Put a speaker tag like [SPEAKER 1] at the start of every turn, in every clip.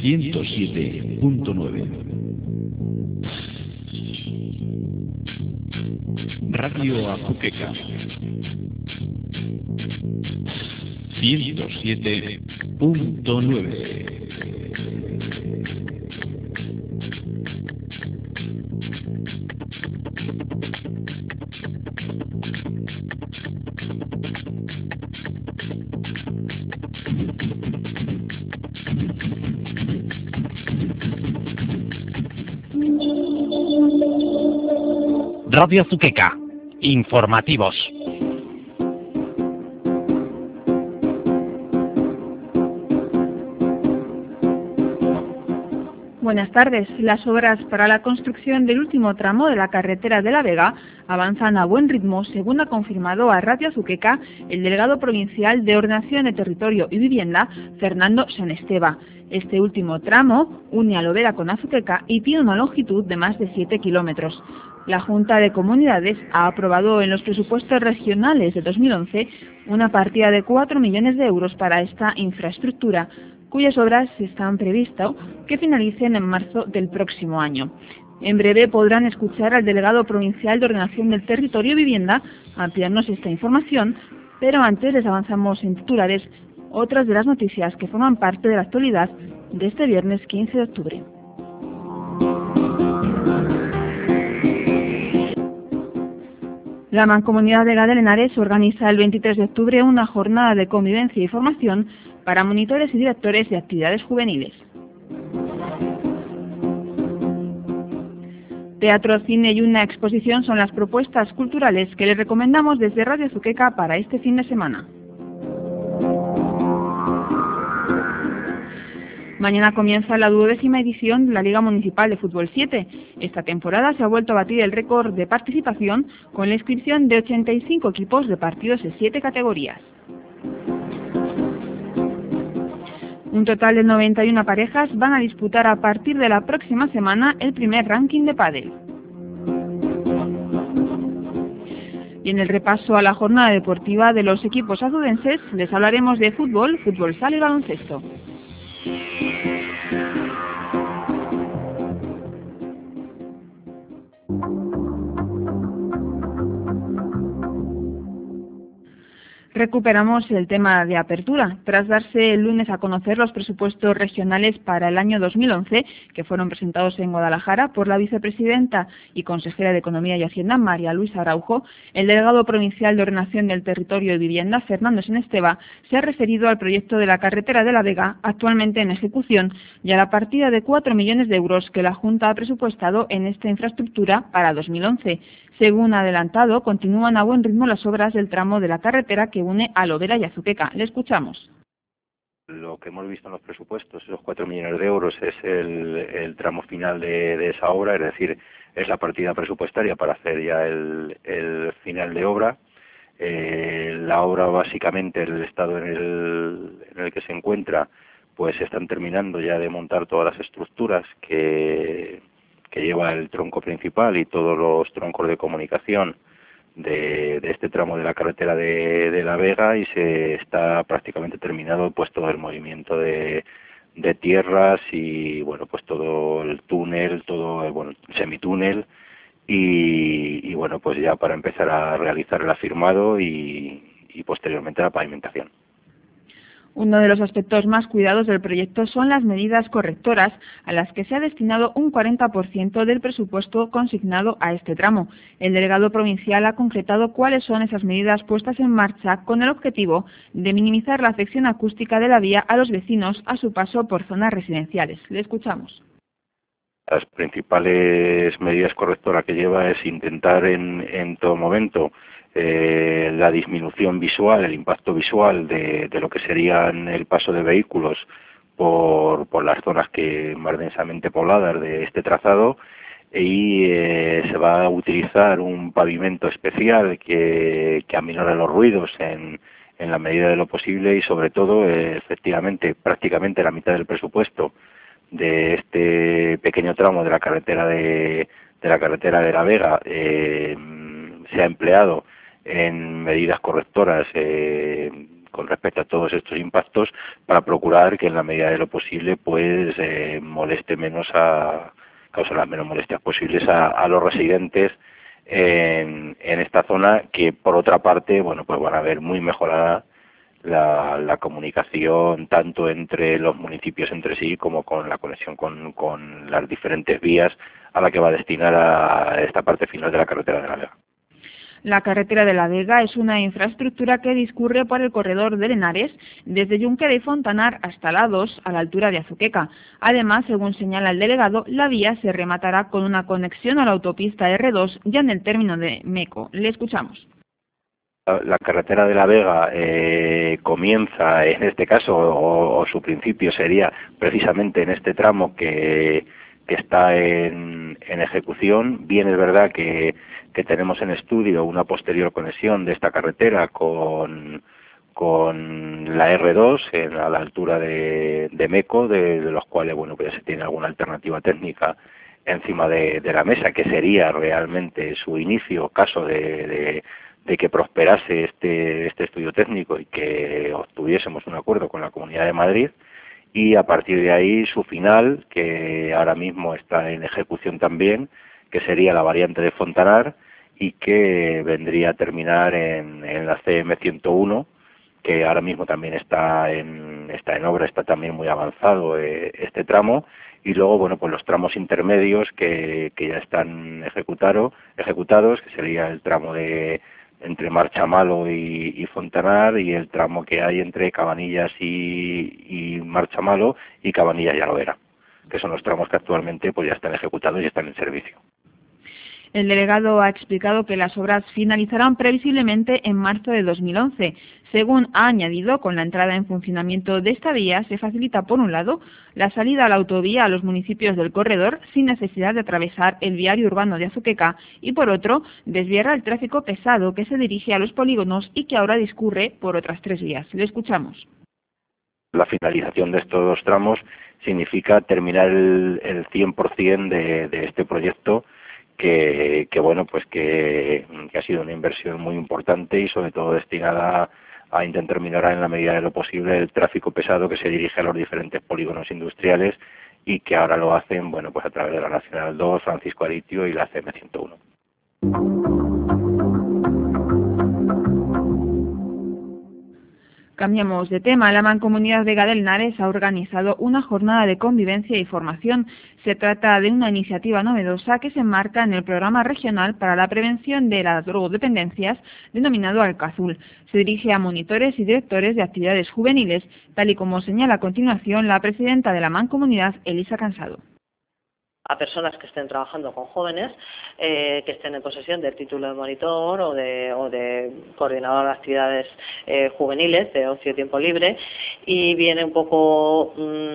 [SPEAKER 1] 107.9. Radio Azuqueca 107.9.
[SPEAKER 2] Radio Azuqueca, informativos.
[SPEAKER 3] Buenas tardes. Las obras para la construcción del último tramo de la carretera de La Vega avanzan a buen ritmo, según ha confirmado a Radio Azuqueca el delegado provincial de Ordenación de Territorio y Vivienda, Fernando Sanesteva. Este último tramo une a Lovera con Azuqueca y tiene una longitud de más de 7 kilómetros. La Junta de Comunidades ha aprobado en los presupuestos regionales de 2011 una partida de 4 millones de euros para esta infraestructura, cuyas obras están previstas que finalicen en marzo del próximo año. En breve podrán escuchar al delegado provincial de Ordenación del Territorio y Vivienda ampliarnos esta información, pero antes les avanzamos en titulares otras de las noticias que forman parte de la actualidad de este viernes 15 de octubre. La Mancomunidad de Gade Henares organiza el 23 de octubre una jornada de convivencia y formación para monitores y directores de actividades juveniles. Teatro, cine y una exposición son las propuestas culturales que les recomendamos desde Radio Azuqueca para este fin de semana. Mañana comienza la 12ª edición de la Liga Municipal de Fútbol 7. Esta temporada se ha vuelto a batir el récord de participación con la inscripción de 85 equipos repartidos en 7 categorías. Un total de 91 parejas van a disputar a partir de la próxima semana el primer ranking de pádel. Y en el repaso a la jornada deportiva de los equipos azudenses les hablaremos de fútbol, fútbol sala y baloncesto. Recuperamos el tema de apertura. Tras darse el lunes a conocer los presupuestos regionales para el año 2011, que fueron presentados en Guadalajara por la vicepresidenta y consejera de Economía y Hacienda, María Luisa Araujo, el delegado provincial de Ordenación del Territorio y Vivienda, Fernando Sanesteva, se ha referido al proyecto de la carretera de La Vega, actualmente en ejecución, y a la partida de 4 millones de euros que la Junta ha presupuestado en esta infraestructura para 2011. Según ha adelantado, continúan a buen ritmo las obras del tramo de la carretera que une a Lovera y Azuqueca. Le escuchamos.
[SPEAKER 4] Lo que hemos visto en los presupuestos, esos 4 millones de euros, es el tramo final de esa obra, es decir, es la partida presupuestaria para hacer ya el final de obra. La obra, básicamente, el estado en el que se encuentra, pues están terminando ya de montar todas las estructuras que lleva el tronco principal y todos los troncos de comunicación de este tramo de la carretera de La Vega, y se está prácticamente terminado pues todo el movimiento de tierras y bueno, pues todo el túnel, todo el semitúnel y bueno, pues ya para empezar a realizar el afirmado y posteriormente la pavimentación.
[SPEAKER 3] Uno de los aspectos más cuidados del proyecto son las medidas correctoras, a las que se ha destinado un 40% del presupuesto consignado a este tramo. El delegado provincial ha concretado cuáles son esas medidas puestas en marcha con el objetivo de minimizar la afección acústica de la vía a los vecinos a su paso por zonas residenciales. Le escuchamos.
[SPEAKER 4] Las principales medidas correctoras que lleva es intentar en todo momento la disminución visual, el impacto visual de lo que serían el paso de vehículos por las zonas que más densamente pobladas de este trazado, y se va a utilizar un pavimento especial que aminore los ruidos en la medida de lo posible, y sobre todo efectivamente prácticamente la mitad del presupuesto de este pequeño tramo de la carretera de La Vega se ha empleado en medidas correctoras con respecto a todos estos impactos, para procurar que en la medida de lo posible pues moleste menos causa las menos molestias posibles a los residentes en esta zona, que por otra parte, bueno, pues van a ver muy mejorada la comunicación tanto entre los municipios entre sí como con la conexión con las diferentes vías a la que va a destinar a esta parte final de la carretera de la Vega.
[SPEAKER 3] La carretera de la Vega es una infraestructura que discurre por el corredor del Henares, desde Junquera y Fontanar hasta la 2, a la altura de Azuqueca. Además, según señala el delegado, la vía se rematará con una conexión a la autopista R2 ya en el término de Meco. Le escuchamos.
[SPEAKER 4] La carretera de la Vega comienza, en este caso, o su principio sería precisamente en este tramo que está en ejecución. Bien, es verdad que tenemos en estudio una posterior conexión de esta carretera con la R2 a la altura de Meco, de los cuales, bueno, pues ya se tiene alguna alternativa técnica encima de la mesa, que sería realmente su inicio, caso de que prosperase este estudio técnico y que obtuviésemos un acuerdo con la Comunidad de Madrid, y a partir de ahí su final, que ahora mismo está en ejecución también, que sería la variante de Fontanar y que vendría a terminar en la CM 101, que ahora mismo también está en obra, está también muy avanzado este tramo. Y luego, bueno, pues los tramos intermedios que ya están ejecutados, que sería el tramo entre Marchamalo y Fontanar, y el tramo que hay entre Cabanillas y Marchamalo y Cabanillas y Alovera, que son los tramos que actualmente pues ya están ejecutados y están en servicio.
[SPEAKER 3] El delegado ha explicado que las obras finalizarán previsiblemente en marzo de 2011. Según ha añadido, con la entrada en funcionamiento de esta vía se facilita, por un lado, la salida a la autovía a los municipios del corredor sin necesidad de atravesar el viario urbano de Azuqueca, y por otro, desviará el tráfico pesado que se dirige a los polígonos y que ahora discurre por otras 3 vías. Le escuchamos.
[SPEAKER 4] La finalización de estos 2 tramos significa terminar el 100% de este proyecto, que bueno, pues que ha sido una inversión muy importante y sobre todo destinada a intentar minorar en la medida de lo posible el tráfico pesado que se dirige a los diferentes polígonos industriales, y que ahora lo hacen, bueno, pues a través de la Nacional 2, Francisco Aritio y la CM 101.
[SPEAKER 3] Cambiamos de tema. La Mancomunidad Vega del Henares ha organizado una jornada de convivencia y formación. Se trata de una iniciativa novedosa que se enmarca en el Programa Regional para la Prevención de las Drogodependencias, denominado Alcazul. Se dirige a monitores y directores de actividades juveniles, tal y como señala a continuación la presidenta de la Mancomunidad, Elisa Cansado.
[SPEAKER 5] A personas que estén trabajando con jóvenes, que estén en posesión del título de monitor o de coordinador de actividades juveniles de ocio y tiempo libre, y viene un poco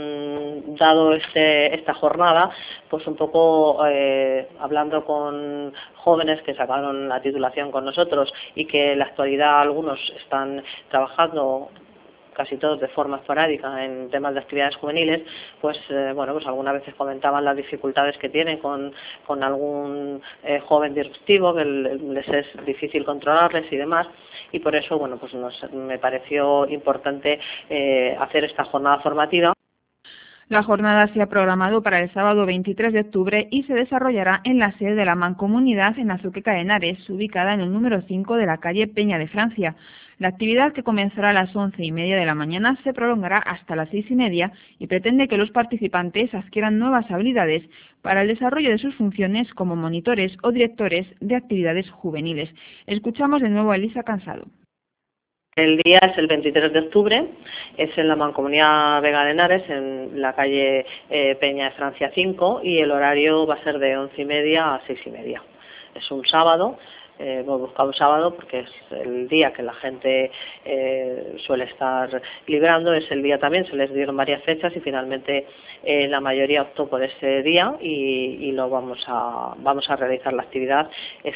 [SPEAKER 5] dado esta jornada, pues un poco hablando con jóvenes que sacaron la titulación con nosotros y que en la actualidad algunos están trabajando casi todos de forma esporádica en temas de actividades juveniles, pues bueno, pues algunas veces comentaban las dificultades que tienen con algún joven disruptivo, que les es difícil controlarles y demás, y por eso, bueno, pues me pareció importante hacer esta jornada formativa.
[SPEAKER 3] La jornada se ha programado para el sábado 23 de octubre y se desarrollará en la sede de la Mancomunidad en Azuqueca de Henares, ubicada en el número 5 de la calle Peña de Francia. La actividad, que comenzará a las 11:30 de la mañana, se prolongará hasta las 6:30 y pretende que los participantes adquieran nuevas habilidades para el desarrollo de sus funciones como monitores o directores de actividades juveniles. Escuchamos de nuevo a Elisa Cansado.
[SPEAKER 5] El día es el 23 de octubre, es en la Mancomunidad Vega de Henares, en la calle Peña de Francia 5, y el horario va a ser de 11:30 a 6:30. Es un sábado. Hemos buscado un sábado porque es el día que la gente suele estar librando, es el día también, se les dieron varias fechas y finalmente la mayoría optó por ese día y lo vamos a realizar la actividad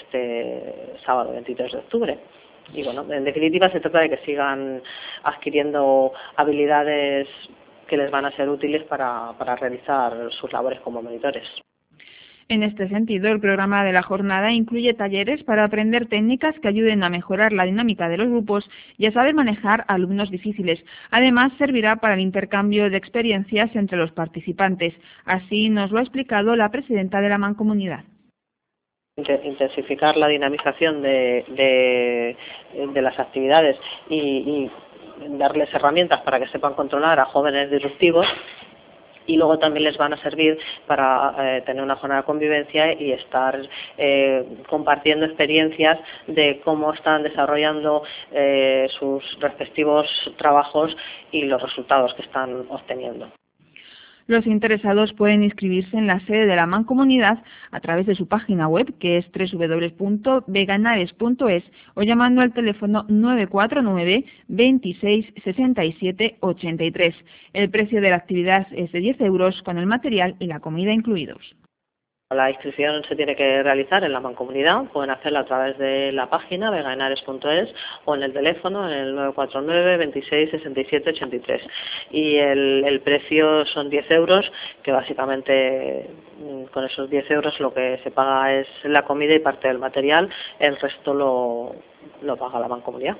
[SPEAKER 5] este sábado 23 de octubre. Y bueno, en definitiva se trata de que sigan adquiriendo habilidades que les van a ser útiles para realizar sus labores como monitores.
[SPEAKER 3] En este sentido, el programa de la jornada incluye talleres para aprender técnicas que ayuden a mejorar la dinámica de los grupos y a saber manejar alumnos difíciles. Además, servirá para el intercambio de experiencias entre los participantes. Así nos lo ha explicado la presidenta de la Mancomunidad.
[SPEAKER 5] Intensificar la dinamización de las actividades y darles herramientas para que sepan controlar a jóvenes disruptivos. Y luego también les van a servir para tener una jornada de convivencia y estar compartiendo experiencias de cómo están desarrollando sus respectivos trabajos y los resultados que están obteniendo.
[SPEAKER 3] Los interesados pueden inscribirse en la sede de la Mancomunidad a través de su página web, que es www.veganares.es, o llamando al teléfono 949 26 67 83. El precio de la actividad es de 10 euros con el material y la comida incluidos.
[SPEAKER 5] La inscripción se tiene que realizar en la Mancomunidad, pueden hacerla a través de la página veganares.es o en el teléfono en el 949 26 67 83. Y el precio son 10 euros, que básicamente con esos 10 euros lo que se paga es la comida y parte del material, el resto lo paga la Mancomunidad.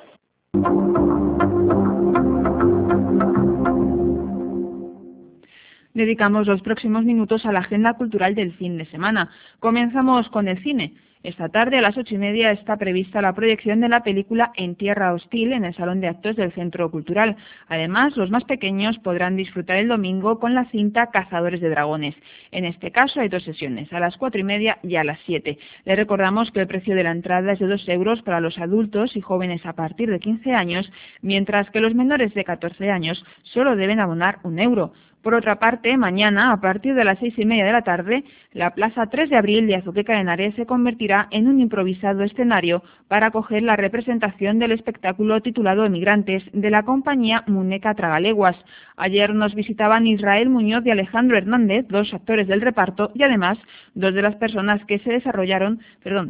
[SPEAKER 3] Dedicamos los próximos minutos a la agenda cultural del fin de semana. Comenzamos con el cine. Esta tarde a las 8:30 está prevista la proyección de la película En Tierra Hostil en el Salón de Actos del Centro Cultural. Además, los más pequeños podrán disfrutar el domingo con la cinta Cazadores de Dragones. En este caso hay 2 sesiones, a las 4:30 y a las 7. Les recordamos que el precio de la entrada es de 2 euros para los adultos y jóvenes a partir de 15 años, mientras que los menores de 14 años solo deben abonar 1 euro. Por otra parte, mañana, a partir de las 6:30 de la tarde, la Plaza 3 de Abril de Azuqueca de Henares se convertirá en un improvisado escenario para acoger la representación del espectáculo titulado Emigrantes de la compañía Muneca Tragaleguas. Ayer nos visitaban Israel Muñoz y Alejandro Hernández, 2 actores del reparto y además 2 de las personas que desarrollaron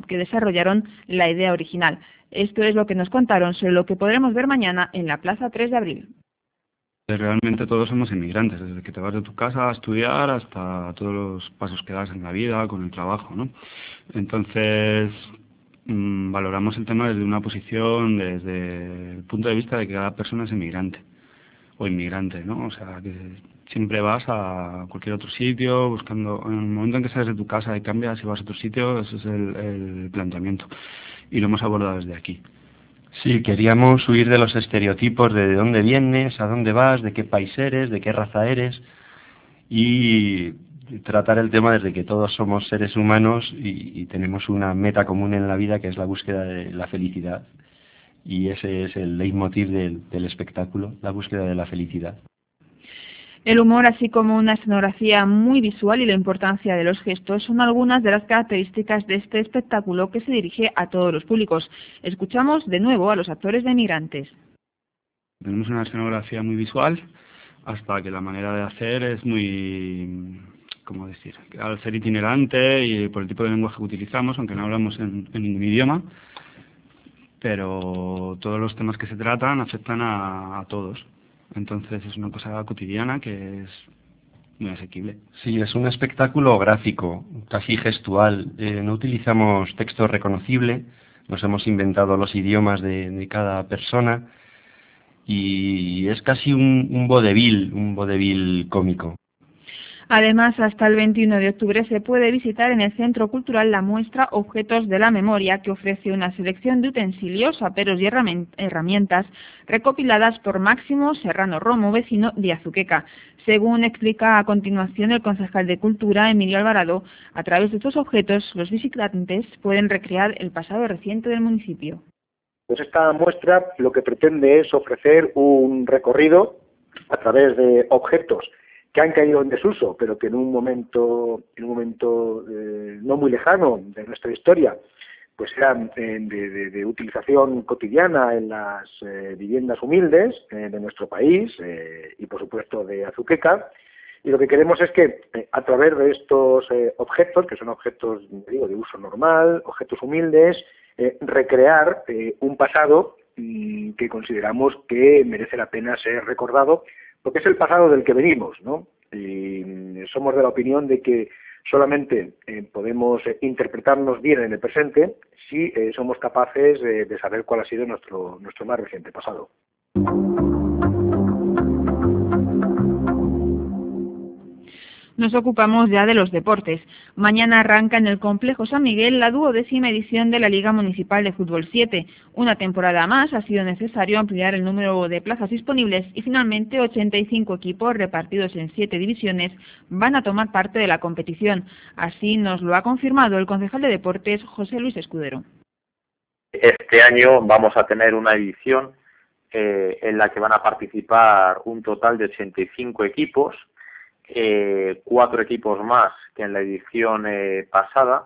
[SPEAKER 3] la idea original. Esto es lo que nos contaron sobre lo que podremos ver mañana en la Plaza 3 de Abril.
[SPEAKER 6] Realmente todos somos inmigrantes, desde que te vas de tu casa a estudiar hasta todos los pasos que das en la vida, con el trabajo, ¿no? Entonces, valoramos el tema desde una posición, desde el punto de vista de que cada persona es inmigrante o inmigrante, ¿no? O sea, que siempre vas a cualquier otro sitio buscando, en el momento en que sales de tu casa y cambias y vas a otro sitio, ese es el planteamiento. Y lo hemos abordado desde aquí.
[SPEAKER 7] Sí, queríamos huir de los estereotipos de dónde vienes, a dónde vas, de qué país eres, de qué raza eres, y tratar el tema desde que todos somos seres humanos y tenemos una meta común en la vida, que es la búsqueda de la felicidad. Y ese es el leitmotiv del espectáculo, la búsqueda de la felicidad.
[SPEAKER 3] El humor, así como una escenografía muy visual y la importancia de los gestos, son algunas de las características de este espectáculo que se dirige a todos los públicos. Escuchamos de nuevo a los actores de Emigrantes.
[SPEAKER 6] Tenemos una escenografía muy visual, hasta que la manera de hacer es muy, ¿cómo decir? Al ser itinerante y por el tipo de lenguaje que utilizamos, aunque no hablamos en ningún idioma, pero todos los temas que se tratan afectan a todos. Entonces es una cosa cotidiana que es muy asequible.
[SPEAKER 7] Sí, es un espectáculo gráfico, casi gestual. No utilizamos texto reconocible, nos hemos inventado los idiomas de cada persona y es casi un vodevil cómico.
[SPEAKER 3] Además, hasta el 21 de octubre se puede visitar en el Centro Cultural la muestra Objetos de la Memoria, que ofrece una selección de utensilios, aperos y herramientas recopiladas por Máximo Serrano Romo, vecino de Azuqueca. Según explica a continuación el concejal de Cultura, Emilio Alvarado, a través de estos objetos los visitantes pueden recrear el pasado reciente del municipio.
[SPEAKER 8] Pues esta muestra lo que pretende es ofrecer un recorrido a través de objetos que han caído en desuso, pero que en un momento no muy lejano de nuestra historia, pues eran de utilización cotidiana en las viviendas humildes de nuestro país y por supuesto de Azuqueca. Y lo que queremos es que a través de estos objetos, que son objetos de uso normal, objetos humildes, recrear un pasado que consideramos que merece la pena ser recordado, porque es el pasado del que venimos, ¿no? Y somos de la opinión de que Solamente podemos interpretarnos bien en el presente si somos capaces de saber cuál ha sido nuestro más reciente pasado.
[SPEAKER 3] Nos ocupamos ya de los deportes. Mañana arranca en el Complejo San Miguel la 12ª edición de la Liga Municipal de Fútbol 7. Una temporada más ha sido necesario ampliar el número de plazas disponibles y finalmente 85 equipos repartidos en 7 divisiones van a tomar parte de la competición. Así nos lo ha confirmado el concejal de Deportes, José Luis Escudero.
[SPEAKER 9] Este año vamos a tener una edición en la que van a participar un total de 85 equipos, 4 equipos más que en la edición pasada.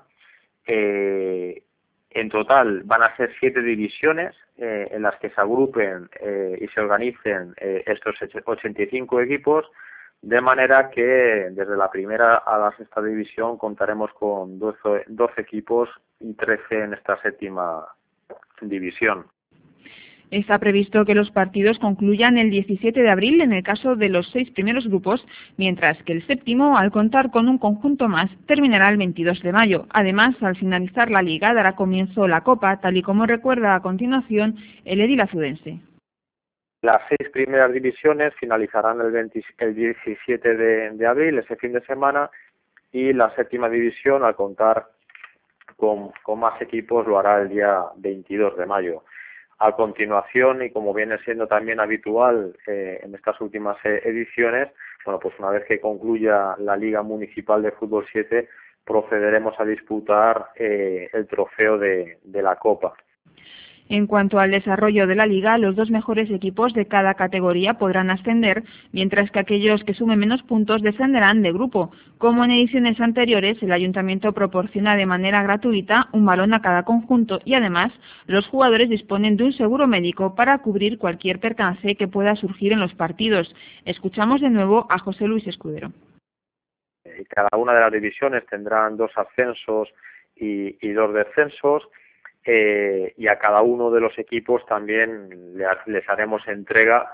[SPEAKER 9] En total van a ser 7 divisiones en las que se agrupen y se organicen estos 85 equipos, de manera que desde la primera a la sexta división contaremos con 12 equipos y 13 en esta séptima división.
[SPEAKER 3] Está previsto que los partidos concluyan el 17 de abril en el caso de los 6 primeros grupos, mientras que el séptimo, al contar con un conjunto más, terminará el 22 de mayo. Además, al finalizar la liga dará comienzo la Copa, tal y como recuerda a continuación el edil azudense.
[SPEAKER 9] Las 6 primeras divisiones finalizarán el 17 de abril, ese fin de semana, y la séptima división, al contar con más equipos, lo hará el día 22 de mayo. A continuación, y como viene siendo también habitual en estas últimas ediciones, bueno, pues una vez que concluya la Liga Municipal de Fútbol 7, procederemos a disputar el trofeo de la Copa.
[SPEAKER 3] En cuanto al desarrollo de la liga, los 2 mejores equipos de cada categoría podrán ascender, mientras que aquellos que sumen menos puntos descenderán de grupo. Como en ediciones anteriores, el ayuntamiento proporciona de manera gratuita un balón a cada conjunto y además los jugadores disponen de un seguro médico para cubrir cualquier percance que pueda surgir en los partidos. Escuchamos de nuevo a José Luis Escudero.
[SPEAKER 9] Cada una de las divisiones tendrán 2 ascensos y 2 descensos. Y a cada uno de los equipos también les haremos entrega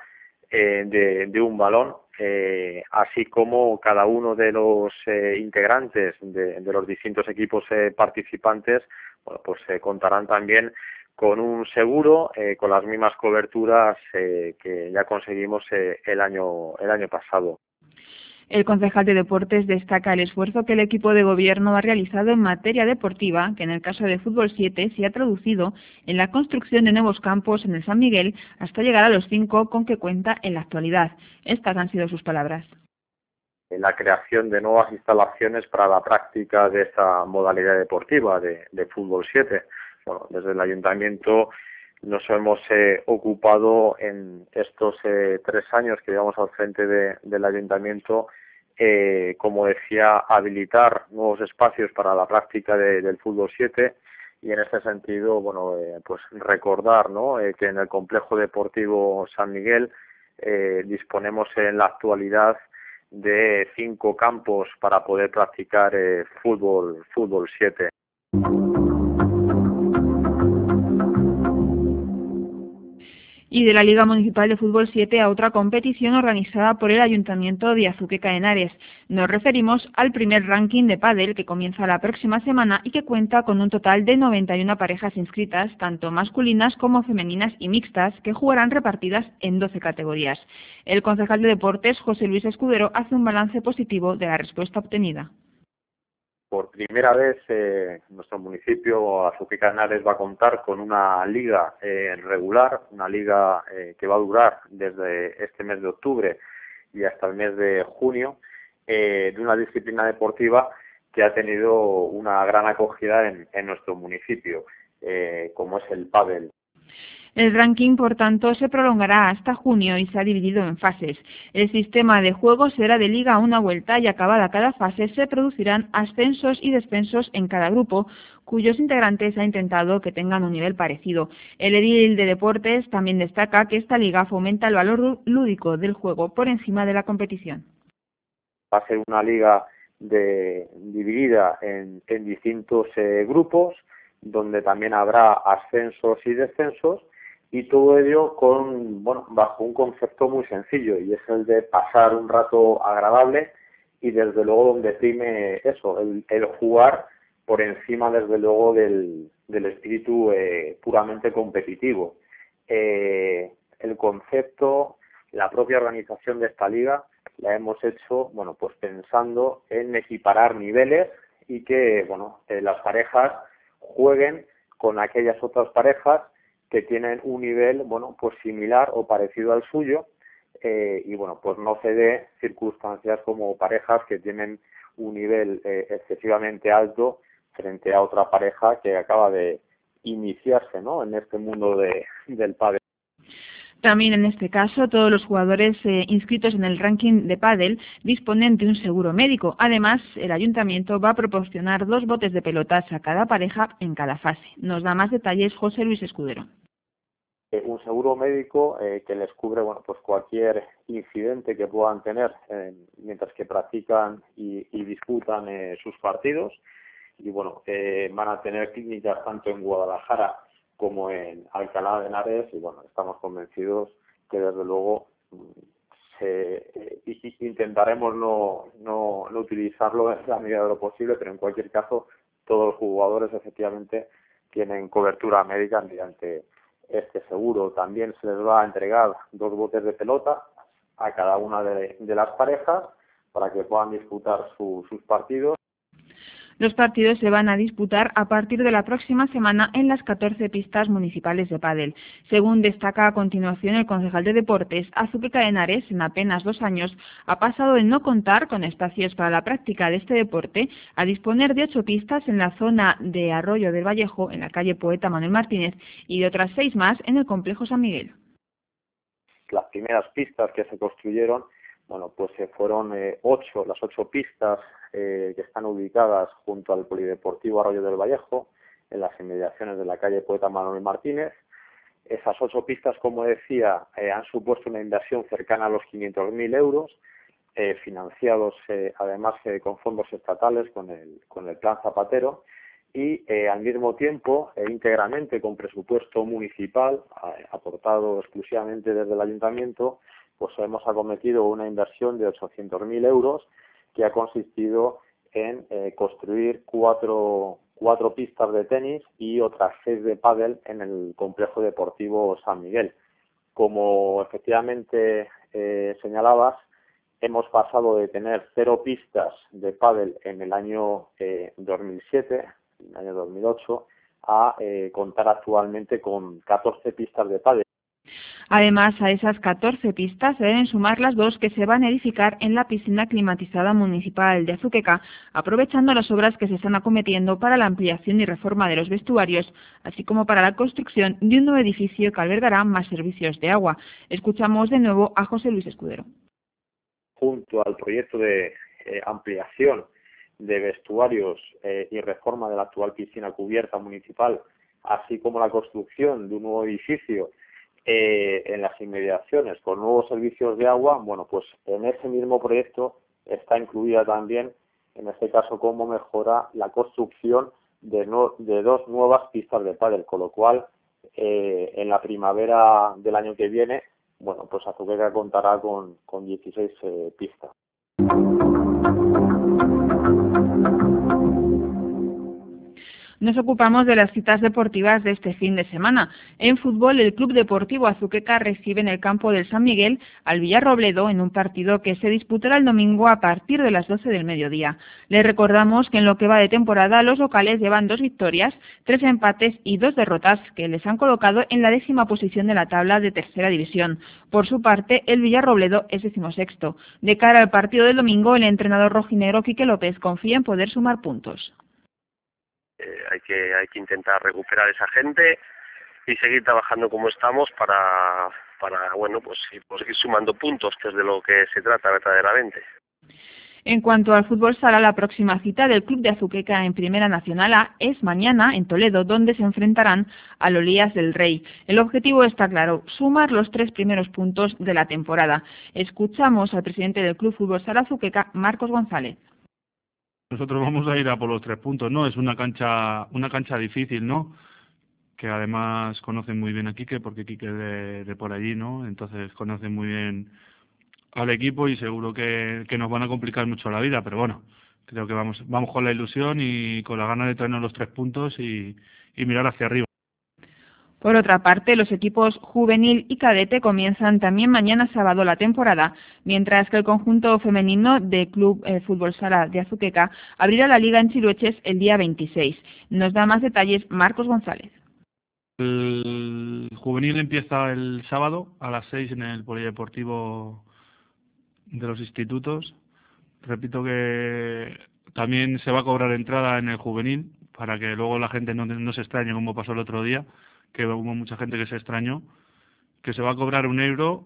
[SPEAKER 9] de un balón, así como cada uno de los integrantes de los distintos equipos participantes, bueno, pues contarán también con un seguro, con las mismas coberturas que ya conseguimos el año pasado.
[SPEAKER 3] El concejal de Deportes destaca el esfuerzo que el equipo de gobierno ha realizado en materia deportiva, que en el caso de Fútbol 7 se ha traducido en la construcción de nuevos campos en el San Miguel hasta llegar a los 5 con que cuenta en la actualidad. Estas han sido sus palabras.
[SPEAKER 9] La creación de nuevas instalaciones para la práctica de esta modalidad deportiva de Fútbol 7. Bueno, desde el ayuntamiento nos hemos ocupado en estos 3 años que llevamos al frente del ayuntamiento, como decía, habilitar nuevos espacios para la práctica del Fútbol 7, y en este sentido, bueno, pues recordar, ¿no?, que en el complejo deportivo San Miguel disponemos en la actualidad de 5 campos para poder practicar fútbol 7.
[SPEAKER 3] Y de la Liga Municipal de Fútbol 7 a otra competición organizada por el Ayuntamiento de Azuqueca de Henares. Nos referimos al primer ranking de pádel que comienza la próxima semana y que cuenta con un total de 91 parejas inscritas, tanto masculinas como femeninas y mixtas, que jugarán repartidas en 12 categorías. El concejal de Deportes, José Luis Escudero, hace un balance positivo de la respuesta obtenida.
[SPEAKER 9] Por primera vez nuestro municipio, Azuqueca de Henares, va a contar con una liga regular, una liga que va a durar desde este mes de octubre y hasta el mes de junio, de una disciplina deportiva que ha tenido una gran acogida en nuestro municipio, como es el pádel.
[SPEAKER 3] El ranking, por tanto, se prolongará hasta junio y se ha dividido en fases. El sistema de juego será de liga a una vuelta y acabada cada fase se producirán ascensos y descensos en cada grupo, cuyos integrantes ha intentado que tengan un nivel parecido. El edil de Deportes también destaca que esta liga fomenta el valor lúdico del juego por encima de la competición.
[SPEAKER 9] Va a ser una liga dividida en distintos grupos, donde también habrá ascensos y descensos, y todo ello bajo un concepto muy sencillo, y es el de pasar un rato agradable y desde luego donde prime eso, el jugar por encima desde luego del espíritu puramente competitivo. El concepto, la propia organización de esta liga la hemos hecho, bueno, pues pensando en equiparar niveles y que, bueno, las parejas jueguen con aquellas otras parejas que tienen un nivel, bueno, pues similar o parecido al suyo, y bueno, pues no se dé circunstancias como parejas que tienen un nivel excesivamente alto frente a otra pareja que acaba de iniciarse, ¿no?, en este mundo del pádel.
[SPEAKER 3] También en este caso, todos los jugadores inscritos en el ranking de pádel disponen de un seguro médico. Además, el ayuntamiento va a proporcionar 2 botes de pelotas a cada pareja en cada fase. Nos da más detalles José Luis Escudero.
[SPEAKER 9] Un seguro médico que les cubre, bueno, pues cualquier incidente que puedan tener mientras que practican y disputan sus partidos. Y bueno, van a tener clínicas tanto en Guadalajara como en Alcalá de Henares, y bueno, estamos convencidos que desde luego intentaremos no utilizarlo en la medida de lo posible, pero en cualquier caso todos los jugadores efectivamente tienen cobertura médica mediante este seguro. También se les va a entregar 2 botes de pelota a cada una de las parejas para que puedan disputar sus partidos.
[SPEAKER 3] Los partidos se van a disputar a partir de la próxima semana en las 14 pistas municipales de pádel. Según destaca a continuación el concejal de Deportes, Azuqueca de Henares, en apenas 2 años, ha pasado de no contar con espacios para la práctica de este deporte a disponer de 8 pistas en la zona de Arroyo del Vallejo, en la calle Poeta Manuel Martínez, y de otras 6 más en el complejo San Miguel.
[SPEAKER 9] Las primeras pistas que se construyeron, bueno, pues fueron las 8 pistas que están ubicadas junto al Polideportivo Arroyo del Vallejo, en las inmediaciones de la calle Poeta Manuel Martínez. Esas 8 pistas, como decía, han supuesto una inversión cercana a los 500.000 euros, financiados además con fondos estatales con el Plan Zapatero, y al mismo tiempo íntegramente con presupuesto municipal aportado exclusivamente desde el ayuntamiento, pues hemos acometido una inversión de 800.000 euros que ha consistido en construir 4 pistas de tenis y otras 6 de pádel en el complejo deportivo San Miguel. Como efectivamente señalabas, hemos pasado de tener 0 pistas de pádel en el año 2007, en el año 2008, a contar actualmente con 14 pistas de pádel.
[SPEAKER 3] Además, a esas 14 pistas se deben sumar las 2 que se van a edificar en la piscina climatizada municipal de Azuqueca, aprovechando las obras que se están acometiendo para la ampliación y reforma de los vestuarios, así como para la construcción de un nuevo edificio que albergará más servicios de agua. Escuchamos de nuevo a José Luis Escudero.
[SPEAKER 9] Junto al proyecto de ampliación de vestuarios y reforma de la actual piscina cubierta municipal, así como la construcción de un nuevo edificio en las inmediaciones con nuevos servicios de agua, bueno, pues en ese mismo proyecto está incluida también, en este caso como mejora, la construcción de 2 nuevas pistas de pádel, con lo cual en la primavera del año que viene, bueno, pues Azuqueca contará con 16 pistas.
[SPEAKER 3] Nos ocupamos de las citas deportivas de este fin de semana. En fútbol, el Club Deportivo Azuqueca recibe en el campo del San Miguel al Villarrobledo en un partido que se disputará el domingo a partir de las 12 del mediodía. Les recordamos que en lo que va de temporada, los locales llevan 2 victorias, 3 empates y 2 derrotas que les han colocado en la 10ª posición de la tabla de tercera división. Por su parte, el Villarrobledo es 16º. De cara al partido del domingo, el entrenador rojinegro Quique López confía en poder sumar puntos.
[SPEAKER 10] Hay que intentar recuperar esa gente y seguir trabajando como estamos para bueno, pues seguir sumando puntos, que es de lo que se trata verdaderamente.
[SPEAKER 3] En cuanto al fútbol sala, la próxima cita del Club de Azuqueca en Primera Nacional A es mañana en Toledo, donde se enfrentarán al Olías del Rey. El objetivo está claro, sumar los 3 primeros puntos de la temporada. Escuchamos al presidente del Club Fútbol Sala Azuqueca, Marcos González.
[SPEAKER 6] Nosotros vamos a ir a por los 3 puntos, ¿no? Es una cancha difícil, ¿no? Que además conocen muy bien a Quique, porque Quique es de por allí, ¿no? Entonces conocen muy bien al equipo y seguro que nos van a complicar mucho la vida, pero bueno, creo que vamos con la ilusión y con la gana de traernos los 3 puntos y mirar hacia arriba.
[SPEAKER 3] Por otra parte, los equipos juvenil y cadete comienzan también mañana sábado la temporada, mientras que el conjunto femenino de Club Fútbol Sala de Azuqueca abrirá la liga en Chirueches el día 26. Nos da más detalles Marcos González.
[SPEAKER 6] El juvenil empieza el sábado a las 6 en el polideportivo de los institutos. Repito que también se va a cobrar entrada en el juvenil para que luego la gente no se extrañe como pasó el otro día, que hubo mucha gente que se extrañó, que se va a cobrar €1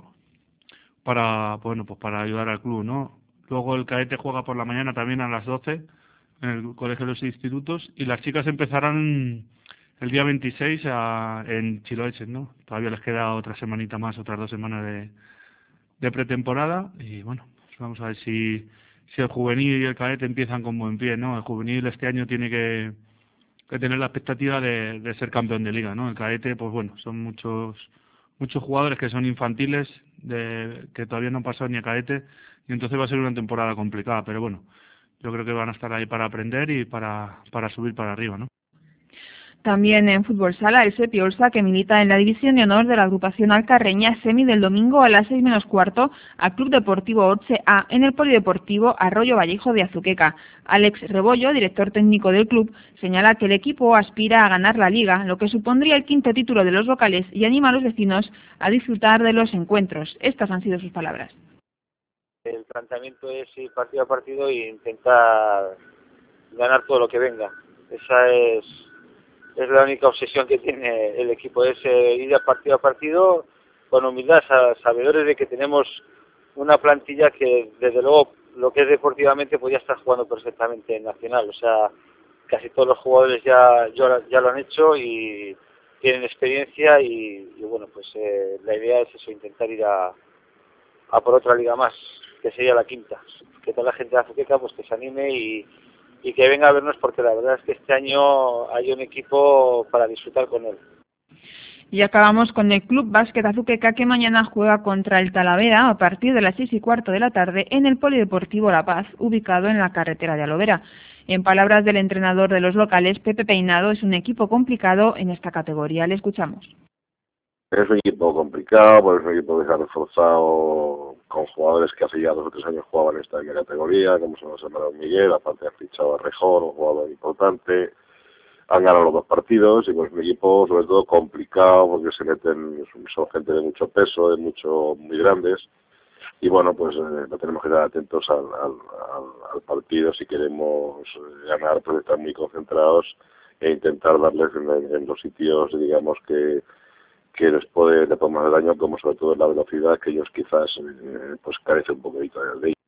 [SPEAKER 6] para ayudar al club, ¿no? Luego el cadete juega por la mañana también a las 12 en el colegio de los institutos y las chicas empezarán el día 26 en Chiloeches, ¿no? Todavía les queda otra semanita más, otras 2 semanas de pretemporada y bueno, pues vamos a ver si el juvenil y el cadete empiezan con buen pie, ¿no? El juvenil este año tiene que tener la expectativa de ser campeón de liga, ¿no? El cadete, pues bueno, son muchos jugadores que son infantiles, que todavía no han pasado ni a cadete, y entonces va a ser una temporada complicada, pero bueno, yo creo que van a estar ahí para aprender y para subir para arriba, ¿no?
[SPEAKER 3] También en fútbol sala, el Sepi Olsa, que milita en la división de honor de la agrupación alcarreña, semi del domingo a las 6 menos cuarto al Club Deportivo Orche A en el Polideportivo Arroyo Vallejo de Azuqueca. Alex Rebollo, director técnico del club, señala que el equipo aspira a ganar la liga, lo que supondría el 5º título de los locales y anima a los vecinos a disfrutar de los encuentros. Estas han sido sus palabras.
[SPEAKER 11] El planteamiento es ir partido a partido e intentar ganar todo lo que venga. Esa es la única obsesión que tiene el equipo, es ir a partido con humildad, sabedores de que tenemos una plantilla que desde luego lo que es deportivamente podría estar jugando perfectamente en Nacional, o sea, casi todos los jugadores ya lo han hecho y tienen experiencia y bueno, pues la idea es eso, intentar ir a por otra liga más, que sería la 5ª, que toda la gente de Azuqueca pues que se anime y que venga a vernos porque la verdad es que este año hay un equipo para disfrutar con él.
[SPEAKER 3] Y acabamos con el Club Básquet Azuqueca, que mañana juega contra el Talavera a partir de las 6:15 de la tarde en el Polideportivo La Paz, ubicado en la carretera de Alovera. En palabras del entrenador de los locales, Pepe Peinado, es un equipo complicado en esta categoría. Le escuchamos.
[SPEAKER 12] Es un equipo complicado, porque es un equipo que se ha reforzado con jugadores que hace ya 2 o 3 años jugaban en esta categoría, como son los hermanos Miguel, aparte ha fichado a Rejón, un jugador importante. Han ganado los 2 partidos y pues un equipo sobre todo complicado porque son gente de mucho peso, muy grandes. Y bueno, pues no tenemos que estar atentos al partido si queremos ganar, pues estar muy concentrados e intentar darles en los sitios, digamos, que les puede más daño, como sobre todo en la velocidad, que ellos quizás pues carecen un poquito de ello.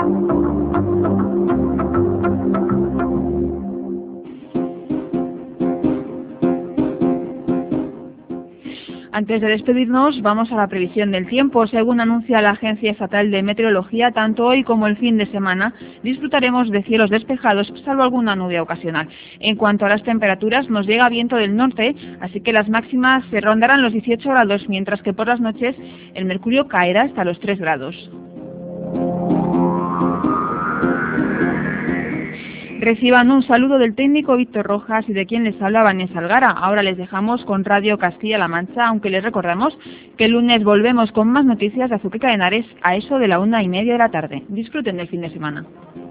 [SPEAKER 3] Antes de despedirnos, vamos a la previsión del tiempo. Según anuncia la Agencia Estatal de Meteorología, tanto hoy como el fin de semana disfrutaremos de cielos despejados, salvo alguna nube ocasional. En cuanto a las temperaturas, nos llega viento del norte, así que las máximas se rondarán los 18 grados, mientras que por las noches el mercurio caerá hasta los 3 grados. Reciban un saludo del técnico Víctor Rojas y de quien les habla Vanessa Algara. Ahora les dejamos con Radio Castilla-La Mancha, aunque les recordamos que el lunes volvemos con más noticias de Azuqueca de Henares a eso de la 1:30 de la tarde. Disfruten del fin de semana.